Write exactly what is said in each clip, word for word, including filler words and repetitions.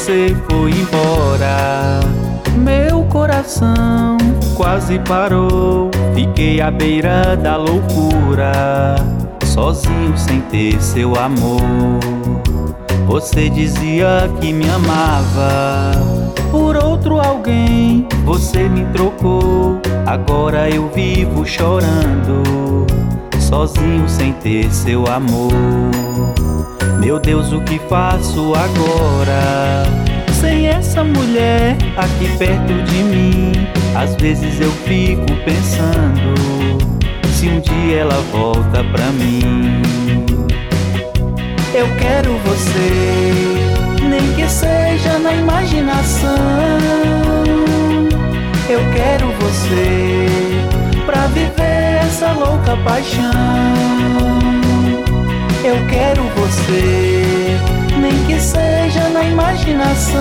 você foi embora, meu coração quase parou. Fiquei à beira da loucura, sozinho sem ter seu amor. Você dizia que me amava, por outro alguém você me trocou. Agora eu vivo chorando, sozinho sem ter seu amor. Meu Deus, o que faço agora? Sem essa mulher aqui perto de mim, às vezes eu fico pensando se um dia ela volta pra mim. Eu quero você, nem que seja na imaginação. Eu quero você pra viver essa louca paixão. Eu quero você, nem que seja na imaginação.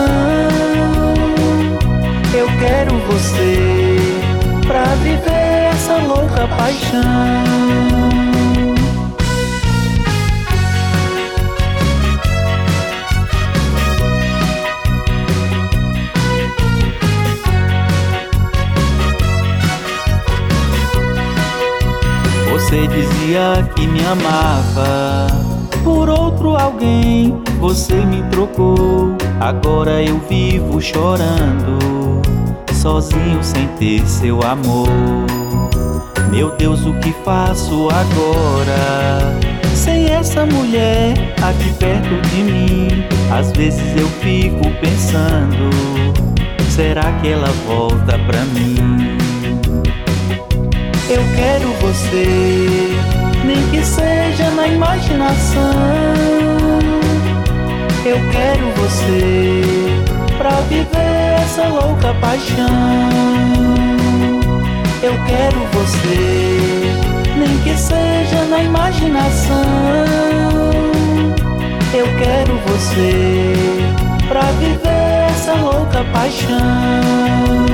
Eu quero você pra viver essa louca paixão. Você dizia que me amava, por outro alguém você me trocou. Agora eu vivo chorando, sozinho sem ter seu amor. Meu Deus, o que faço agora? Sem essa mulher aqui perto de mim, às vezes eu fico pensando, será que ela volta pra mim? Eu quero você, nem que seja na imaginação. Eu quero você pra viver essa louca paixão. Eu quero você, nem que seja na imaginação. Eu quero você pra viver essa louca paixão.